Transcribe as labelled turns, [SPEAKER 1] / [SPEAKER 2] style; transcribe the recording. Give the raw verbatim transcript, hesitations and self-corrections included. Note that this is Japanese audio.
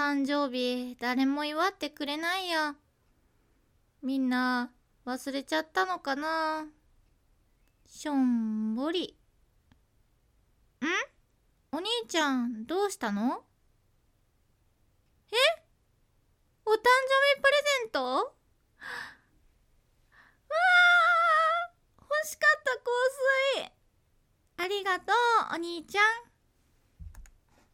[SPEAKER 1] 誕生日誰も祝ってくれないや。みんな忘れちゃったのかな。しょんぼり。ん？お兄ちゃんどうしたの？え？お誕生日プレゼント？わー、欲しかった香水。ありがとうお兄ちゃん。